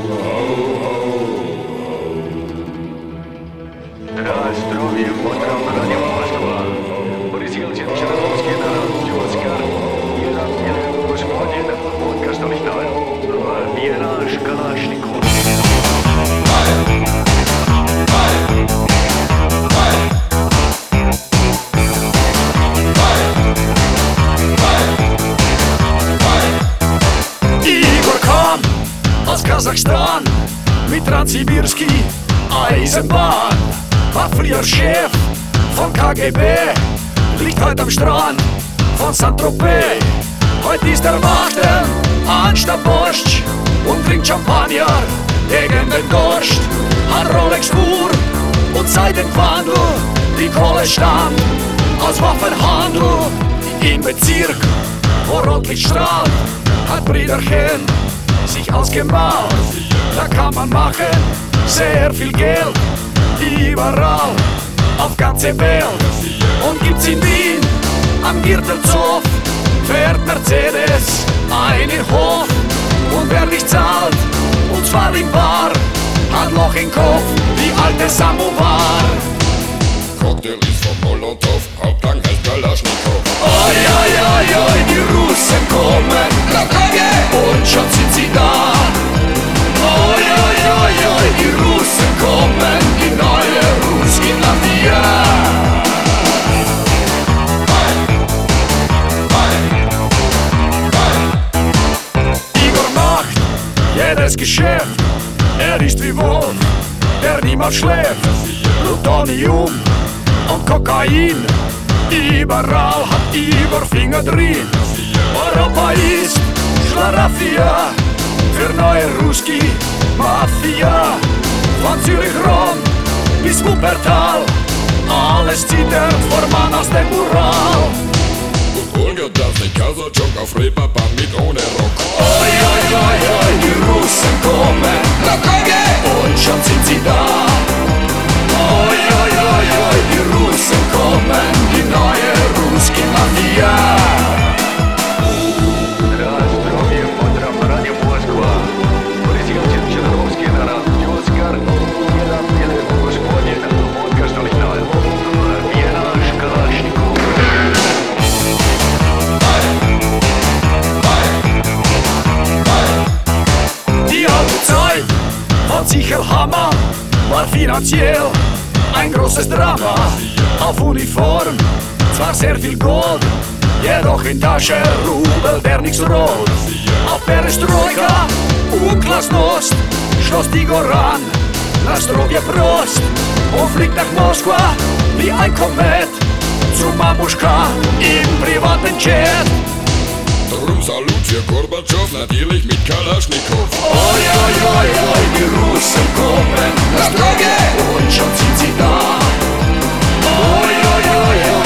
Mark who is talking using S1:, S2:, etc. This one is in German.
S1: Здравия, поздрав, радио Москва. Присыльте Черновский на радио Оскар. Jeden господин, вот что летает. Мираж Калашников.
S2: Igor Khan aus Kasachstan mit Transsibirski Eisenbahn. War früher Chef von KGB, liegt heute am Strand von Saint-Tropez. Heute ist er Wachten anstatt Borscht und trinkt Champagner gegen den Durst. Hat Rolex-Uhr und seit dem Wandel die Kohle stammt aus Waffenhandel. Im Bezirk, wo Rotlicht strahlt, hat Brüderchen sich ausgemalt. Da kann man machen sehr viel Geld, überall auf ganze Welt. Und gibt's in Wien am Gürtelzoff, fährt Mercedes einen Hof. Und wer nicht zahlt, und zwar im Bar, hat Loch im Kopf wie alte Samovar.
S3: Cocktail ist vom Molotow, Hauptgang heißt Kalaschnikow.
S2: Oi, oi, oi, oi, die Russen kommen, und schon sind sie da. Oi, oi, oi, oi, die Russen kommen, die neue Ruski-Landia. Igor macht jedes Geschäft, er ist wie Wolf, der niemals schläft. Plutonium und Kokain, überall hat Igor Finger drin. Europa ist Schlaraffia für neue Ruski-Mafia. Von Zürich Rom bis Wuppertal, alles zittert vor Mann aus dem Ural.
S3: Und Olga darf nicht Kasachok auf Reeperbahn mit ohne Rock.
S2: Oi, oi, oi, oi, die Russen kommen, und schon sind sie da. Oi, oi, oi, oi, die Russen kommen, die neue Ruski-Mafia.
S1: Здравия, поздрав, радио Москва. Присыльте Черновский на радио Оскар. Jeden господин, вот что летает. Мираж Калашников.
S2: Die alte Zeit von Sichelhammer war finanziell ein großes Drama. Auf Uniform zwar sehr viel Gold, jedoch in Tasche Rubel, der nichts rollt. Auf Perestroika und Glasnost schloss Igor an, Nastrovje Prost und fliegt nach Moskwa wie ein Komet zu Mamuschka im privaten Jet.
S3: Drum Salut für Gorbatschow, natürlich mit Kalaschnikow.
S2: Oi, oi, oi, oi, die Russen kommen, und schon sind sie da. Oi, oi, oi, oi.